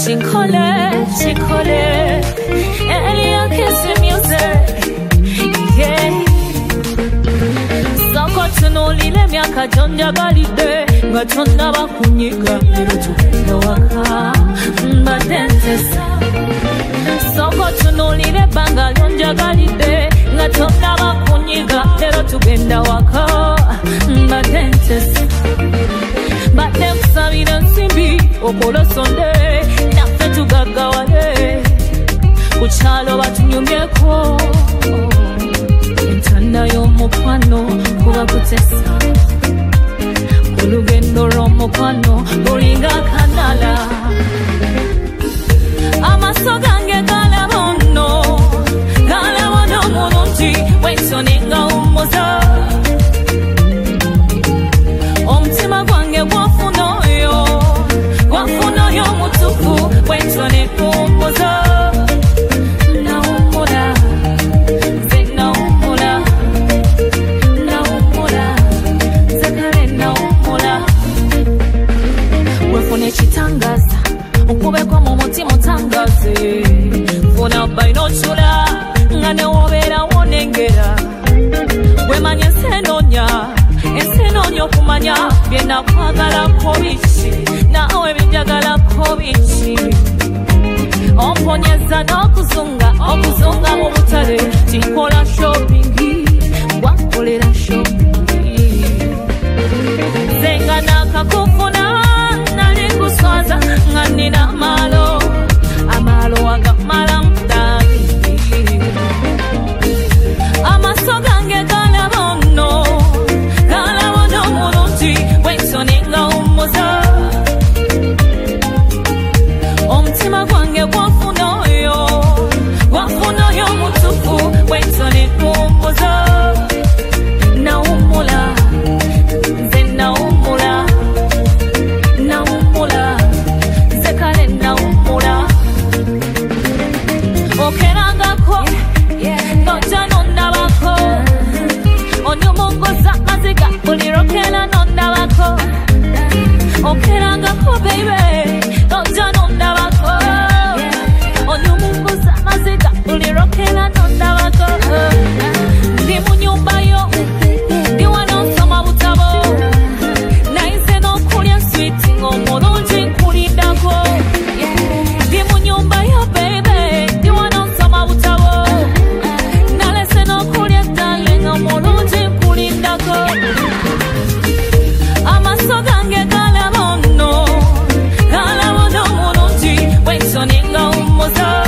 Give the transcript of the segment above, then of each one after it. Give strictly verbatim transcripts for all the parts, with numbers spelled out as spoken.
Chinkole, chinkole, Elia kiss music, yeah. Soko tuno lile miaka jonja galide, Gatonda bakunyika, lero tukenda waka, Mbadentesa. Soko tuno lile banga jonja galide, Gatonda bakunyika, lero tukenda waka, Mbadentesa. Batem sabina simbi, okolo sonde, nafe tugagawale, Kuchalo batunyumyeko, Intanda yomukwano, kuba kutesa, Kulugendo romukwano, Buringa kanala, Amasogange galabono, Galabono mononji, Wensoninga umoza, Omtima gwange wafuno yo, Wafuno yo mutufu, Wensone umoza, Na umola, Zena umola, Na umola, Zakare na umola, Wefune chitangaza, Ukube kwa momoti mutangaze, Funa baino chula, Ngane wobera wonengera, Wemanye senonya, Ensenonya kumanya, Biena kwagala kobichi, Nawe bijagala kobichi, Omponyeza n'okuzunga, okuzunga mu butale, Tikola shoppingi, wakolera shoppingi. Zenga nakakufuna, nali kuswaza, nga nina amalo, amalo agamala mudagi. Amaso gange galabono, galabono mulungi, wensoninga umuza. Omutima gwange gwafuna oyo, gwafuna oyo mutufu, wensone kumbuza. Nawumula, nze nawumula, nawumula, nze kale nawumula. Okerangako, noja nondabako, onyumunguza maziga, bulirokera nondabako. Okerangako baby, noja nondabako, onyumunguza maziga, bulirokera nondabako. Ndi mu nyumba yo, ndi wano nsoma butabo, naize n'okulya sweet ng'omulungi nkulindako. Ndi mu nyumba yo baby, ndi wano nsoma butabo, nalese n'okulya darling ng'omulungi nkulindako. Amaso gange galabono, galabono mulungi, wensoninga umuza.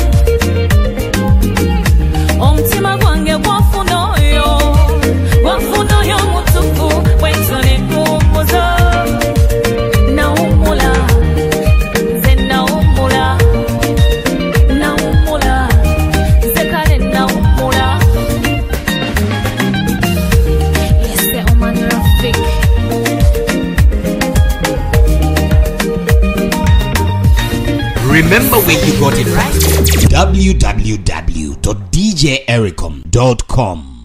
Omutima gwange gwafuna oyo, gwafuna oyo mutufu, wensoninga umuza. Nawumula, nze nawumula, nawumula, nze kale nawumula. Yese omani rafiki. Remember where you got it right. w w w dot d j ericom dot com